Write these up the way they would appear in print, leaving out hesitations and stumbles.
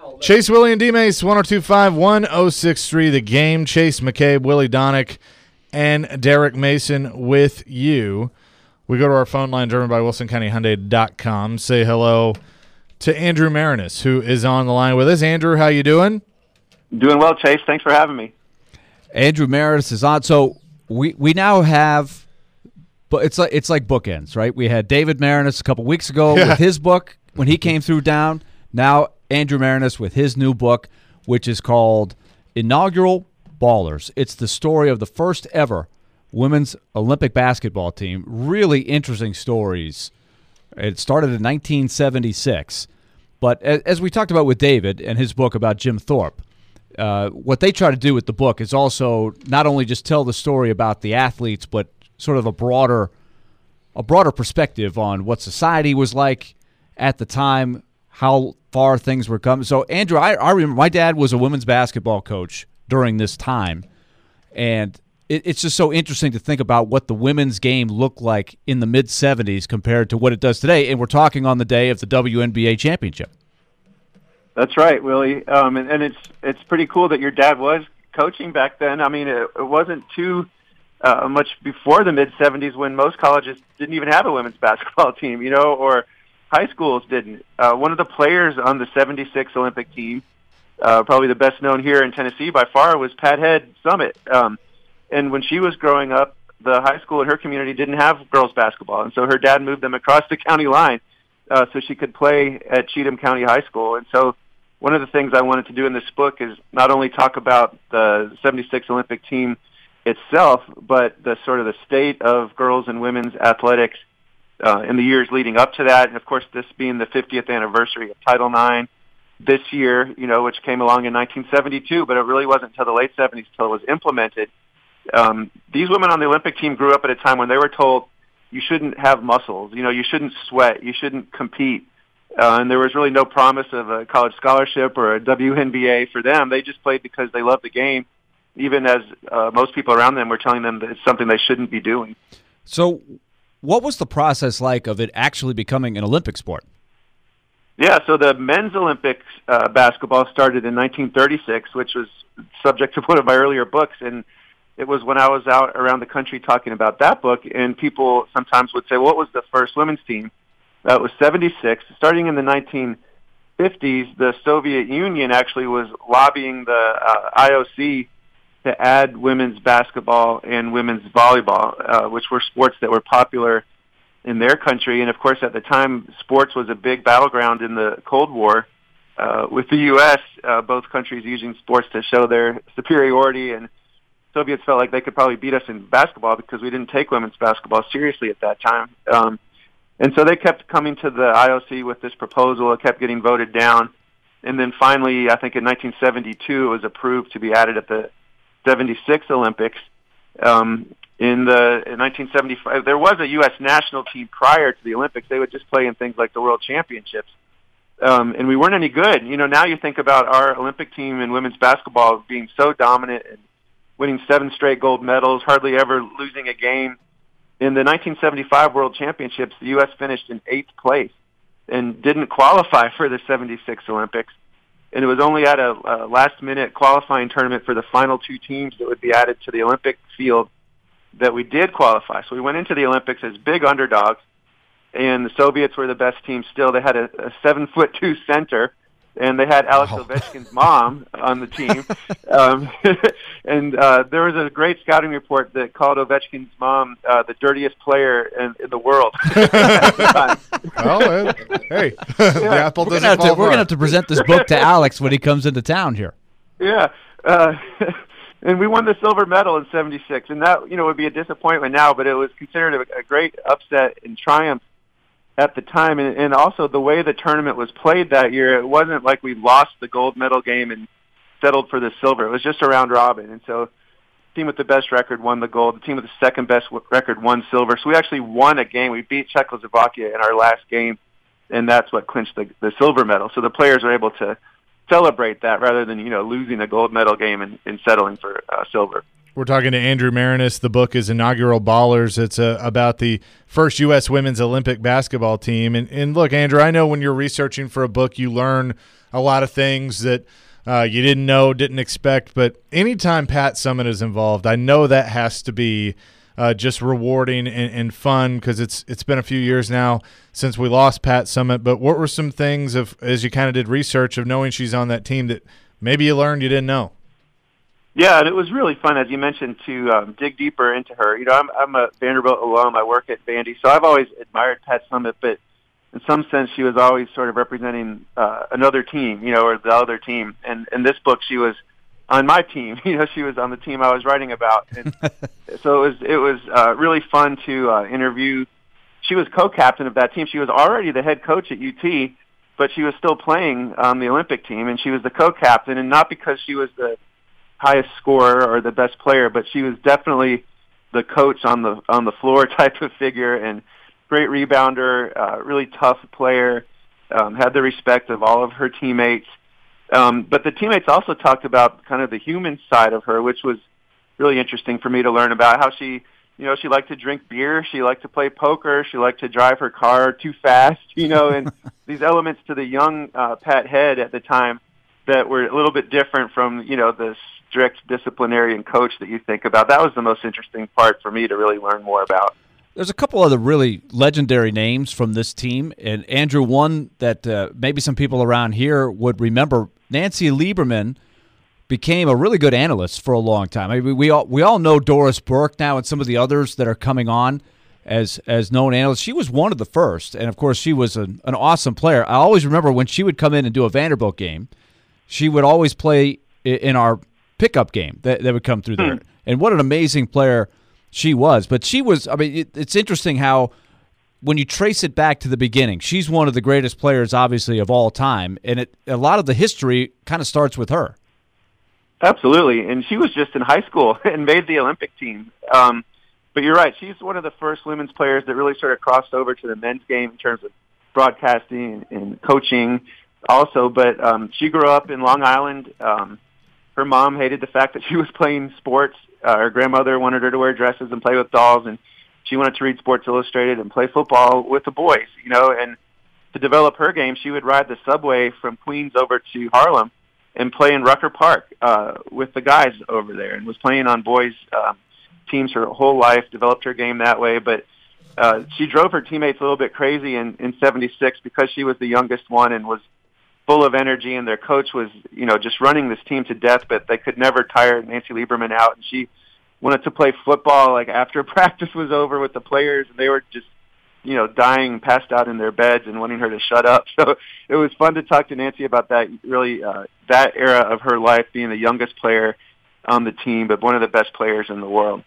Chase, Willie, and D-Mace, 102.5-1063 The Game. Chase McCabe, Willie Donick, and Derek Mason with you. We go to our phone line driven by WilsonCountyHyundai.com. Say hello to Andrew Marinus, who is on the line with us. Andrew, how you doing? Doing well, Chase. Thanks for having me. Andrew Marinus is on. So we now have, but it's like bookends, right? We had David Marinus a couple weeks ago with his book when he came through down. Now Andrew Marinus with his new book, which is called Inaugural Ballers. It's the story of the first ever women's Olympic basketball team. Really interesting stories. It started in 1976. But as we talked about with David and his book about Jim Thorpe, what they try to do with the book is also not only just tell the story about the athletes, but sort of a broader perspective on what society was like at the time, how far things were coming. So, Andrew, I remember my dad was a women's basketball coach during this time, and it's just so interesting to think about what the women's game looked like in the mid-'70s compared to what it does today, and we're talking on the day of the WNBA championship. That's right, Willie. And it's pretty cool that your dad was coaching back then. I mean, it wasn't too much before the mid-'70s when most colleges didn't even have a women's basketball team, or high schools didn't. One of the players on the 76 Olympic team, probably the best known here in Tennessee by far, was Pat Head Summit. And when she was growing up, the high school in her community didn't have girls basketball, and so her dad moved them across the county line so she could play at Cheatham County High School. And so one of the things I wanted to do in this book is not only talk about the 76 Olympic team itself, but the sort of the state of girls and women's athletics in the years leading up to that. And, of course, this being the 50th anniversary of Title IX this year, which came along in 1972, but it really wasn't until the late 70s until it was implemented. These women on the Olympic team grew up at a time when they were told you shouldn't have muscles, you shouldn't sweat, you shouldn't compete. And there was really no promise of a college scholarship or a WNBA for them. They just played because they loved the game, even as most people around them were telling them that it's something they shouldn't be doing. So what was the process like of it actually becoming an Olympic sport? Yeah, so the men's Olympics basketball started in 1936, which was subject to one of my earlier books, and it was when I was out around the country talking about that book, and people sometimes would say, well, what was the first women's team? It was 76. Starting in the 1950s, the Soviet Union actually was lobbying the IOC to add women's basketball and women's volleyball, which were sports that were popular in their country. And, of course, at the time, sports was a big battleground in the Cold War with the U.S., both countries using sports to show their superiority, and Soviets felt like they could probably beat us in basketball because we didn't take women's basketball seriously at that time. And so they kept coming to the IOC with this proposal. It kept getting voted down. And then finally, I think in 1972, it was approved to be added at the 76 Olympics. In 1975, there was a U.S. national team prior to the Olympics. They would just play in things like the World Championships. And we weren't any good. Now you think about our Olympic team in women's basketball being so dominant and winning 7 straight gold medals, hardly ever losing a game. In the 1975 World Championships, the U.S. finished in 8th place and didn't qualify for the 76 Olympics. And it was only at a last-minute qualifying tournament for the final 2 teams that would be added to the Olympic field that we did qualify. So we went into the Olympics as big underdogs, and the Soviets were the best team still. They had a 7'2" center, and they had Alex Ovechkin's mom on the team. And there was a great scouting report that called Ovechkin's mom the dirtiest player in the world. Well, hey, the apple doesn't fall far. We're going to have to present this book to Alex when he comes into town here. Yeah. And we won the silver medal in 76, and that, would be a disappointment now, but it was considered a great upset and triumph at the time. And also the way the tournament was played that year, it wasn't like we lost the gold medal game and settled for the silver. It was just a round robin. And so the team with the best record won the gold. The team with the second best record won silver. So we actually won a game. We beat Czechoslovakia in our last game, and that's what clinched the silver medal. So the players were able to celebrate that rather than, losing a gold medal game and settling for silver. We're talking to Andrew Marinus. The book is Inaugural Ballers. It's about the first U.S. women's Olympic basketball team. And look, Andrew, I know when you're researching for a book, you learn a lot of things that you didn't know, didn't expect. But anytime Pat Summitt is involved, I know that has to be just rewarding and fun, because it's been a few years now since we lost Pat Summitt. But what were some things, as you kind of did research, of knowing she's on that team that maybe you learned you didn't know? Yeah, and it was really fun, as you mentioned, to dig deeper into her. You know, I'm a Vanderbilt alum. I work at Vandy, so I've always admired Pat Summitt, but in some sense she was always sort of representing another team, you know, or the other team. And in this book, she was on my team. You know, she was on the team I was writing about. And so it was really fun to interview. She was co-captain of that team. She was already the head coach at UT, but she was still playing on the Olympic team, and she was the co-captain, and not because she was the highest scorer or the best player, but she was definitely the coach on the floor type of figure, and great rebounder, really tough player, had the respect of all of her teammates. But the teammates also talked about kind of the human side of her, which was really interesting for me to learn about. How she liked to drink beer, she liked to play poker, she liked to drive her car too fast, you know, and these elements to the young Pat Head at the time that were a little bit different from, you know, the strict disciplinarian coach that you think about. That was the most interesting part for me to really learn more about. There's a couple other really legendary names from this team, and Andrew, one that maybe some people around here would remember. Nancy Lieberman became a really good analyst for a long time. I mean, we all know Doris Burke now, and some of the others that are coming on as known analysts. She was one of the first, and of course she was an awesome player. I always remember when she would come in and do a Vanderbilt game, she would always play in our pickup game that would come through there. And what an amazing player she was. But she was, I mean, it's interesting how when you trace it back to the beginning, she's one of the greatest players, obviously, of all time. And a lot of the history kind of starts with her. Absolutely. And she was just in high school and made the Olympic team. But you're right. She's one of the first women's players that really sort of crossed over to the men's game in terms of broadcasting and coaching also. But she grew up in Long Island. Her mom hated the fact that she was playing sports. Her grandmother wanted her to wear dresses and play with dolls, and she wanted to read Sports Illustrated and play football with the boys, you know. And to develop her game, she would ride the subway from Queens over to Harlem and play in Rucker Park with the guys over there, and was playing on boys' teams her whole life, developed her game that way. But she drove her teammates a little bit crazy in 76 because she was the youngest one and was full of energy, and their coach was, you know, just running this team to death, but they could never tire Nancy Lieberman out. And she wanted to play football, like, after practice was over with the players, and they were just, you know, dying, passed out in their beds and wanting her to shut up. So it was fun to talk to Nancy about that, really, that era of her life, being the youngest player on the team, but one of the best players in the world.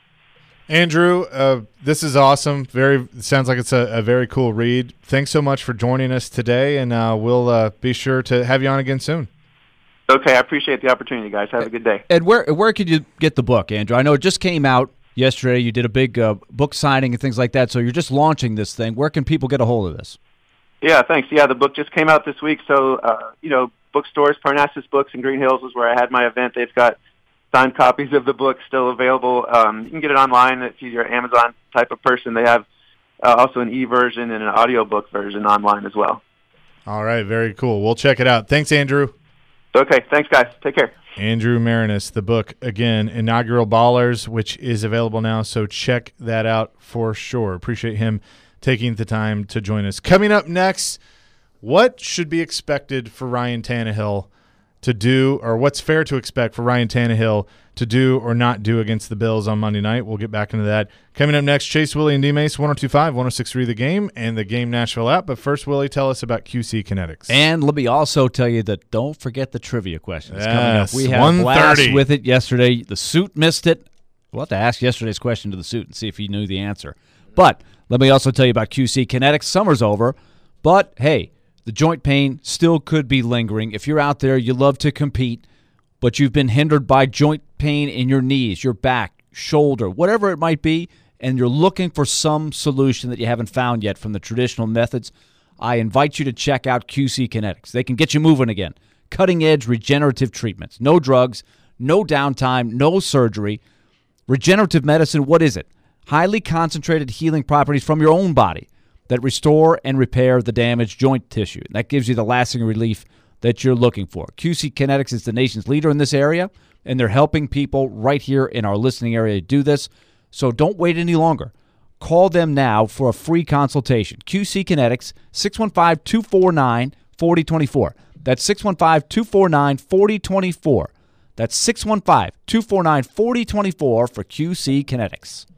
Andrew, this is awesome. It sounds like it's a very cool read. Thanks so much for joining us today, and we'll be sure to have you on again soon. Okay, I appreciate the opportunity, guys. Have a good day. And where could you get the book, Andrew? I know it just came out yesterday. You did a big book signing and things like that, so you're just launching this thing. Where can people get a hold of this? Yeah, thanks. Yeah, the book just came out this week, so, you know, bookstores, Parnassus Books in Green Hills is where I had my event. They've got signed copies of the book still available. You can get it online if you're an Amazon type of person. They have also an e-version and an audiobook version online as well. All right, very cool. We'll check it out. Thanks, Andrew. Okay, thanks, guys. Take care. Andrew Marinus, the book, again, Inaugural Ballers, which is available now, so check that out for sure. Appreciate him taking the time to join us. Coming up next, what should be expected for Ryan Tannehill to do, or what's fair to expect for Ryan Tannehill to do or not do against the Bills on Monday night? We'll get back into that. Coming up next, Chase, Willie, and D-Mace, 102.5, 106.3 The Game, and the Game Nashville app. But first, Willie, tell us about QC Kinetics. And let me also tell you that don't forget the trivia questions coming up. Yes, We had a blast 1:30 with it yesterday. The suit missed it. We'll have to ask yesterday's question to the suit and see if he knew the answer. But let me also tell you about QC Kinetics. Summer's over, but hey, the joint pain still could be lingering. If you're out there, you love to compete, but you've been hindered by joint pain in your knees, your back, shoulder, whatever it might be, and you're looking for some solution that you haven't found yet from the traditional methods, I invite you to check out QC Kinetics. They can get you moving again. Cutting-edge regenerative treatments. No drugs, no downtime, no surgery. Regenerative medicine, what is it? Highly concentrated healing properties from your own body that restore and repair the damaged joint tissue. That gives you the lasting relief that you're looking for. QC Kinetics is the nation's leader in this area, and they're helping people right here in our listening area do this. So don't wait any longer. Call them now for a free consultation. QC Kinetics, 615-249-4024. That's 615-249-4024. That's 615-249-4024 for QC Kinetics.